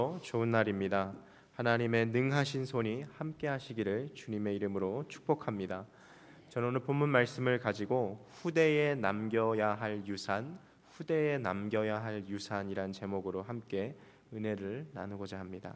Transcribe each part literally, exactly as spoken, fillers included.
좋은 날입니다. 하나님의 능하신 손이 함께 하시기를 주님의 이름으로 축복합니다. 저는 오늘 본문 말씀을 가지고 후대에 남겨야 할 유산, 후대에 남겨야 할 유산이란 제목으로 함께 은혜를 나누고자 합니다.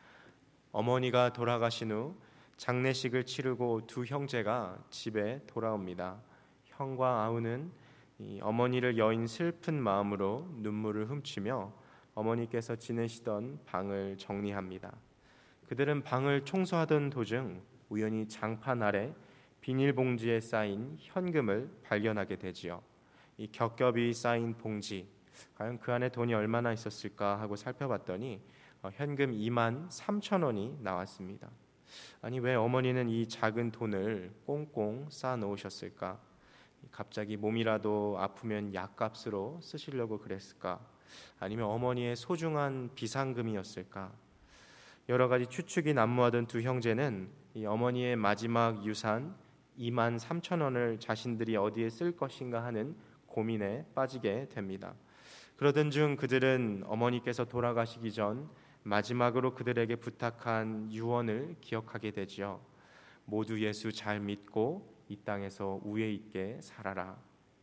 어머니가 돌아가신 후 장례식을 치르고 두 형제가 집에 돌아옵니다. 형과 아우는 이 어머니를 여인 슬픈 마음으로 눈물을 훔치며 어머니께서 지내시던 방을 정리합니다. 그들은 방을 청소하던 도중 우연히 장판 아래 비닐봉지에 쌓인 현금을 발견하게 되지요. 이 겹겹이 쌓인 봉지, 과연 그 안에 돈이 얼마나 있었을까 하고 살펴봤더니 어, 현금 이만 삼천 원이 나왔습니다. 아니, 왜 어머니는 이 작은 돈을 꽁꽁 쌓아 놓으셨을까? 갑자기 몸이라도 아프면 약값으로 쓰시려고 그랬을까? 아니면 어머니의 소중한 비상금이었을까? 여러 가지 추측이 난무하던 두 형제는 이 어머니의 마지막 유산 이만 삼천 원을 자신들이 어디에 쓸 것인가 하는 고민에 빠지게 됩니다. 그러던 중 그들은 어머니께서 돌아가시기 전 마지막으로 그들에게 부탁한 유언을 기억하게 되지요. 모두 예수 잘 믿고 이 땅에서 우애 있게 살아라.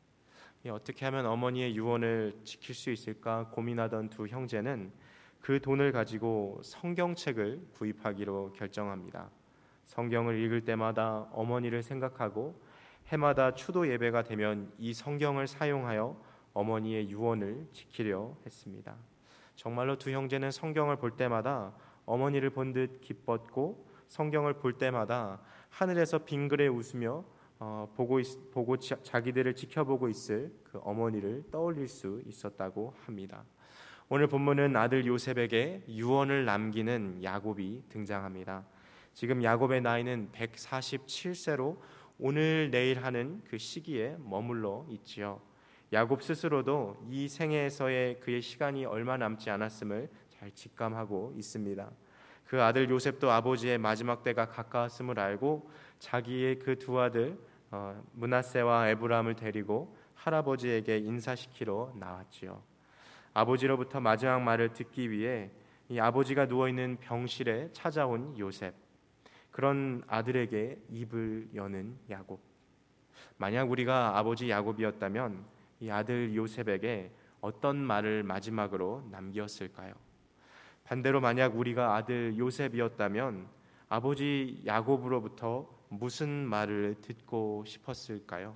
어떻게 하면 어머니의 유언을 지킬 수 있을까 고민하던 두 형제는 그 돈을 가지고 성경책을 구입하기로 결정합니다. 성경을 읽을 때마다 어머니를 생각하고 해마다 추도 예배가 되면 이 성경을 사용하여 어머니의 유언을 지키려 했습니다. 정말로 두 형제는 성경을 볼 때마다 어머니를 본 듯 기뻤고 성경을 볼 때마다 하늘에서 빙그레 웃으며 어, 보고, 있, 보고 자, 자기들을 지켜보고 있을 그 어머니를 떠올릴 수 있었다고 합니다. 오늘 본문은 아들 요셉에게 유언을 남기는 야곱이 등장합니다. 지금 야곱의 나이는 백사십칠 세로 오늘 내일 하는 그 시기에 머물러 있지요. 야곱 스스로도 이 생애에서의 그의 시간이 얼마 남지 않았음을 잘 직감하고 있습니다. 그 아들 요셉도 아버지의 마지막 때가 가까웠음을 알고 자기의 그 두 아들 어, 므낫세와 에브라임을 데리고 할아버지에게 인사시키러 나왔지요. 아버지로부터 마지막 말을 듣기 위해 이 아버지가 누워있는 병실에 찾아온 요셉, 그런 아들에게 입을 여는 야곱. 만약 우리가 아버지 야곱이었다면 이 아들 요셉에게 어떤 말을 마지막으로 남겼을까요? 반대로 만약 우리가 아들 요셉이었다면 아버지 야곱으로부터 무슨 말을 듣고 싶었을까요?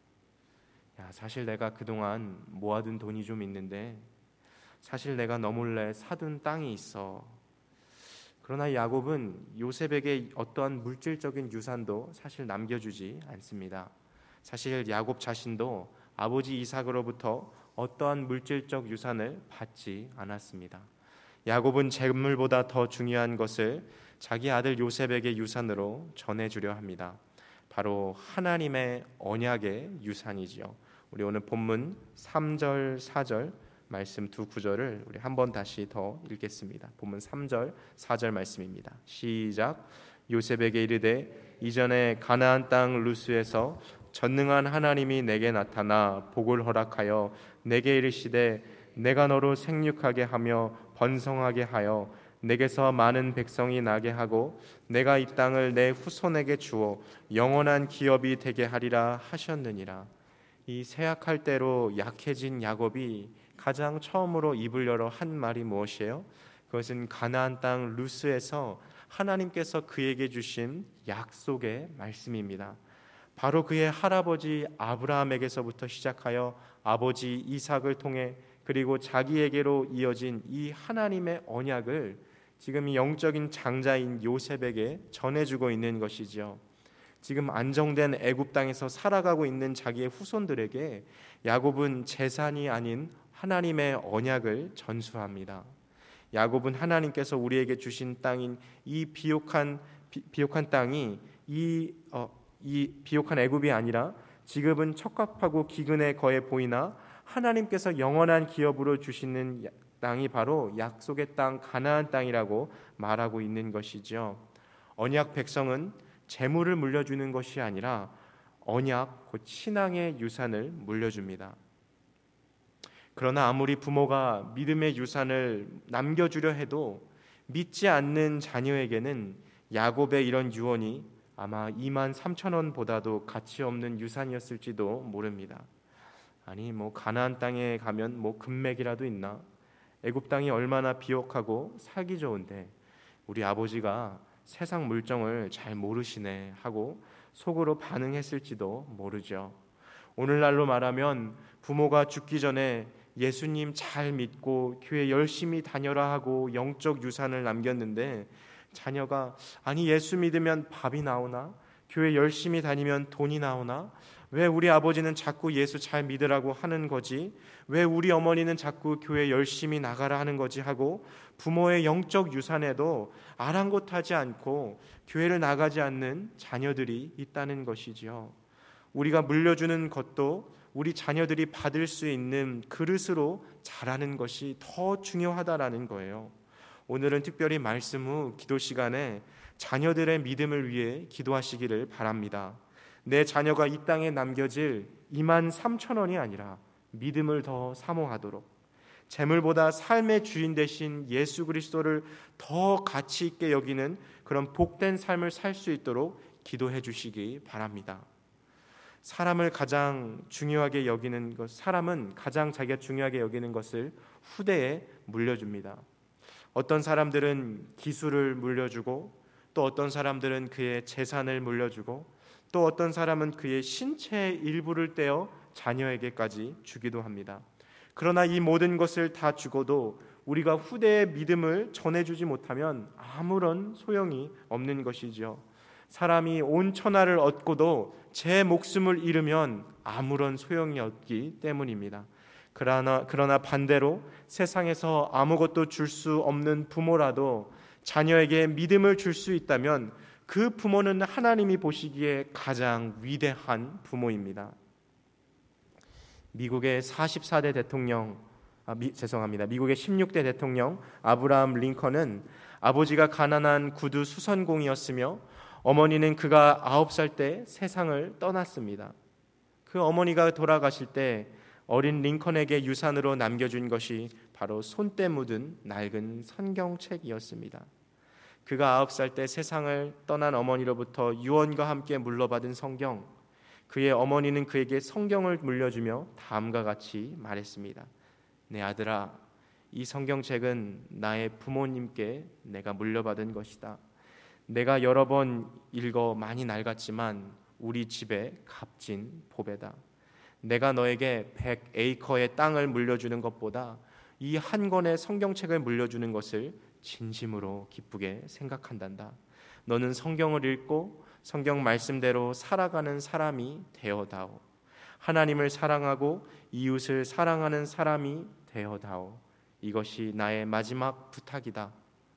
야, 사실 내가 그동안 모아둔 돈이 좀 있는데 사실 내가 너 몰래 사둔 땅이 있어. 그러나 야곱은 요셉에게 어떠한 물질적인 유산도 사실 남겨주지 않습니다. 사실 야곱 자신도 아버지 이삭으로부터 어떠한 물질적 유산을 받지 않았습니다. 야곱은 재물보다 더 중요한 것을 자기 아들 요셉에게 유산으로 전해주려 합니다. 바로 하나님의 언약의 유산이지요. 우리 오늘 본문 삼 절 사 절 말씀 두 구절을 우리 한번 다시 더 읽겠습니다. 본문 삼 절 사 절 말씀입니다. 시작. 요셉에게 이르되 이전에 가나안 땅 루스에서 전능한 하나님이 내게 나타나 복을 허락하여 내게 이르시되 내가 너로 생육하게 하며 번성하게 하여 내게서 많은 백성이 나게 하고 내가 이 땅을 내 후손에게 주어 영원한 기업이 되게 하리라 하셨느니라. 이 쇠약할 대로 약해진 야곱이 가장 처음으로 입을 열어 한 말이 무엇이에요? 그것은 가나안 땅 루스에서 하나님께서 그에게 주신 약속의 말씀입니다. 바로 그의 할아버지 아브라함에게서부터 시작하여 아버지 이삭을 통해 그리고 자기에게로 이어진 이 하나님의 언약을 지금 이 영적인 장자인 요셉에게 전해주고 있는 것이지요. 지금 안정된 애굽 땅에서 살아가고 있는 자기의 후손들에게 야곱은 재산이 아닌 하나님의 언약을 전수합니다. 야곱은 하나님께서 우리에게 주신 땅인 이 비옥한 비, 비옥한 땅이 이, 어, 이 비옥한 애굽이 아니라 지금은 척박하고 기근에 거해 보이나 하나님께서 영원한 기업으로 주시는 땅이 바로 약속의 땅 가나안 땅이라고 말하고 있는 것이죠. 언약 백성은 재물을 물려주는 것이 아니라 언약 곧 신앙의 유산을 물려줍니다. 그러나 아무리 부모가 믿음의 유산을 남겨주려 해도 믿지 않는 자녀에게는 야곱의 이런 유언이 아마 이만 삼천 원보다도 가치 없는 유산이었을지도 모릅니다. 아니 뭐 가나안 땅에 가면 뭐 금맥이라도 있나? 애굽 땅이 얼마나 비옥하고 살기 좋은데 우리 아버지가 세상 물정을 잘 모르시네 하고 속으로 반응했을지도 모르죠. 오늘날로 말하면 부모가 죽기 전에 예수님 잘 믿고 교회 열심히 다녀라 하고 영적 유산을 남겼는데 자녀가 아니 예수 믿으면 밥이 나오나? 교회 열심히 다니면 돈이 나오나? 왜 우리 아버지는 자꾸 예수 잘 믿으라고 하는 거지? 왜 우리 어머니는 자꾸 교회 열심히 나가라 하는 거지? 하고 부모의 영적 유산에도 아랑곳하지 않고 교회를 나가지 않는 자녀들이 있다는 것이지요. 우리가 물려주는 것도 우리 자녀들이 받을 수 있는 그릇으로 자라는 것이 더 중요하다라는 거예요. 오늘은 특별히 말씀 후 기도 시간에 자녀들의 믿음을 위해 기도하시기를 바랍니다. 내 자녀가 이 땅에 남겨질 이만 삼천 원이 아니라 믿음을 더 사모하도록, 재물보다 삶의 주인 되신 예수 그리스도를 더 가치 있게 여기는 그런 복된 삶을 살 수 있도록 기도해 주시기 바랍니다. 사람을 가장 중요하게 여기는 것, 사람은 가장 자기가 중요하게 여기는 것을 후대에 물려줍니다. 어떤 사람들은 기술을 물려주고, 또 어떤 사람들은 그의 재산을 물려주고, 또 어떤 사람은 그의 신체의 일부를 떼어 자녀에게까지 주기도 합니다. 그러나 이 모든 것을 다 주고도 우리가 후대의 믿음을 전해주지 못하면 아무런 소용이 없는 것이죠. 사람이 온 천하를 얻고도 제 목숨을 잃으면 아무런 소용이 없기 때문입니다. 그러나, 그러나 반대로 세상에서 아무것도 줄 수 없는 부모라도 자녀에게 믿음을 줄 수 있다면 그 부모는 하나님이 보시기에 가장 위대한 부모입니다. 미국의 사십사 대 대통령, 아, 미, 죄송합니다. 미국의 십육 대 대통령 아브라함 링컨은 아버지가 가난한 구두 수선공이었으며 어머니는 그가 아홉 살 때 세상을 떠났습니다. 그 어머니가 돌아가실 때 어린 링컨에게 유산으로 남겨준 것이 바로 손때 묻은 낡은 성경책이었습니다. 그가 아홉 살 때 세상을 떠난 어머니로부터 유언과 함께 물려받은 성경, 그의 어머니는 그에게 성경을 물려주며 다음과 같이 말했습니다. 내 아들아, 이 성경책은 나의 부모님께 내가 물려받은 것이다. 내가 여러 번 읽어 많이 낡았지만 우리 집의 값진 보배다. 내가 너에게 백 에이커의 땅을 물려주는 것보다 이 한 권의 성경책을 물려주는 것을 진심으로 기쁘게 생각한단다. 너는 성경을 읽고 성경 말씀대로 살아가는 사람이 되어다오. 하나님을 사랑하고 이웃을 사랑하는 사람이 되어다오. 이것이 나의 마지막 부탁이다.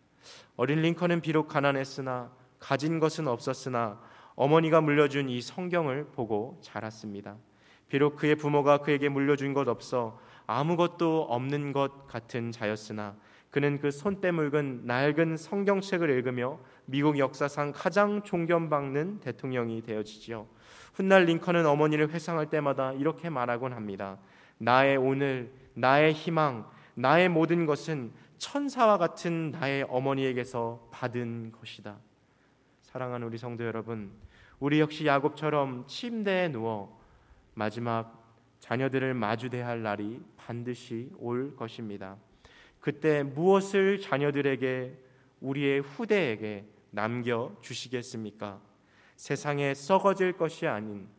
어린 링컨은 비록 가난했으나 가진 것은 없었으나 어머니가 물려준 이 성경을 보고 자랐습니다. 비록 그의 부모가 그에게 물려준 것 없어 아무것도 없는 것 같은 자였으나 그는 그 손때 묽은 낡은 성경책을 읽으며 미국 역사상 가장 존경받는 대통령이 되어지지요. 훗날 링컨은 어머니를 회상할 때마다 이렇게 말하곤 합니다. 나의 오늘, 나의 희망, 나의 모든 것은 천사와 같은 나의 어머니에게서 받은 것이다. 사랑하는 우리 성도 여러분, 우리 역시 야곱처럼 침대에 누워 마지막 자녀들을 마주대할 할 날이 반드시 올 것입니다. 그때 무엇을 자녀들에게, 우리의 후대에게 남겨주시겠습니까? 세상에 썩어질 것이 아닌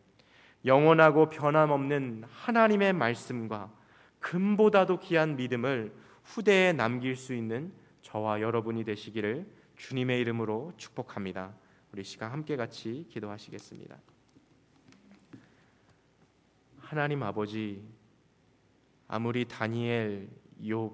영원하고 변함없는 하나님의 말씀과 금보다도 귀한 믿음을 후대에 남길 수 있는 저와 여러분이 되시기를 주님의 이름으로 축복합니다. 우리 시간 함께 같이 기도하시겠습니다. 하나님 아버지, 아무리 다니엘, 욥,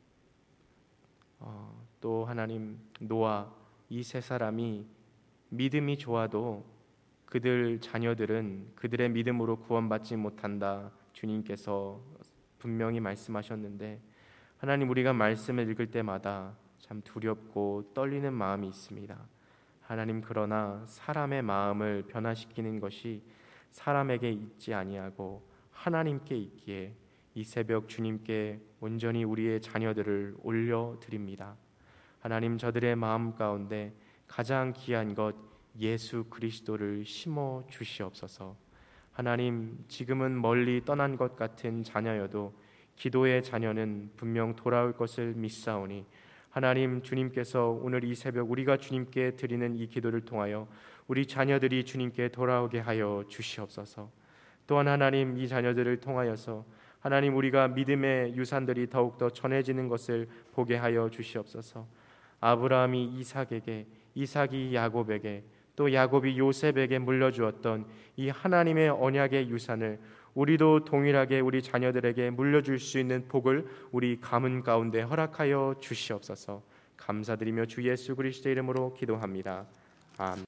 어, 또 하나님 노아, 이 세 사람이 믿음이 좋아도 그들 자녀들은 그들의 믿음으로 구원받지 못한다, 주님께서 분명히 말씀하셨는데, 하나님, 우리가 말씀을 읽을 때마다 참 두렵고 떨리는 마음이 있습니다. 하나님, 그러나 사람의 마음을 변화시키는 것이 사람에게 있지 아니하고 하나님께 있기에 이 새벽 주님께 온전히 우리의 자녀들을 올려드립니다. 하나님, 저들의 마음 가운데 가장 귀한 것 예수 그리스도를 심어 주시옵소서. 하나님, 지금은 멀리 떠난 것 같은 자녀여도 기도의 자녀는 분명 돌아올 것을 믿사오니 하나님, 주님께서 오늘 이 새벽 우리가 주님께 드리는 이 기도를 통하여 우리 자녀들이 주님께 돌아오게 하여 주시옵소서. 또한 하나님, 이 자녀들을 통하여서 하나님, 우리가 믿음의 유산들이 더욱더 전해지는 것을 보게 하여 주시옵소서. 아브라함이 이삭에게, 이삭이 야곱에게, 또 야곱이 요셉에게 물려주었던 이 하나님의 언약의 유산을 우리도 동일하게 우리 자녀들에게 물려줄 수 있는 복을 우리 가문 가운데 허락하여 주시옵소서. 감사드리며 주 예수 그리스도의 이름으로 기도합니다. 아멘.